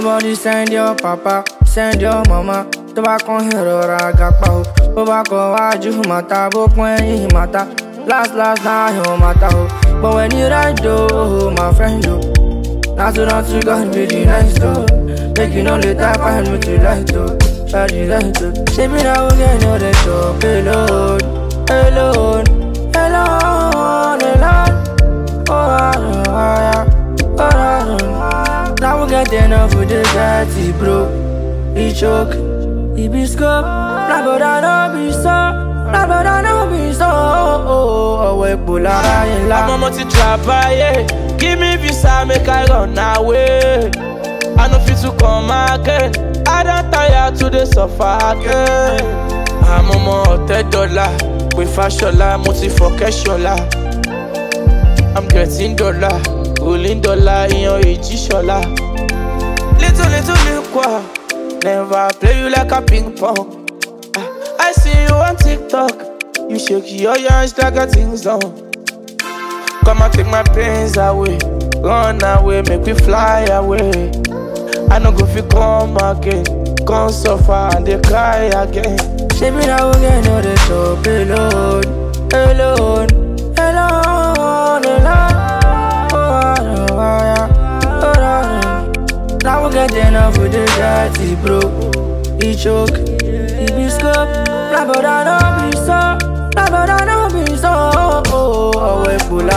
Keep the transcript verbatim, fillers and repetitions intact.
Nobody send your papa, send your mama. To back on hero ragapa. Go back on waju mata, go when mata. Last last now you mata. But when you ride though, my friend though. Not to not to God be the nice though. Make you know later find me to like though. Shawty like though. Say me now again, know the top alone, alone, alone, alone. Oh, I know, I oh, I know. Now we get enough with the dirty bro. He choke, he be scope. Nah, but I know be so. Nah, but I know be so. Oh, oh, oh, we pull out in la. I'm a multi-travailler. Give me visa, make I run away. I know fit to come again. I don't tire to the suffer again. I'm a multi dollar. With fashion, multi for cash. I'm getting dollar, rolling dollar in your age. Little, little, little, quoi. Never play you like a ping pong. I see you on TikTok. You shake your hands like a thing's on. Come and take my pains away. Run away, make me fly away. I no go fi come again. Come suffer and they cry again. Say me now again, know the top alone, alone, alone, alone. Oh, I know, I oh, I know. Now we get enough with the dirty bro. He choke, he be scope. Nah, but I know be so. Nah, but I know be so. Oh, oh, oh, we pull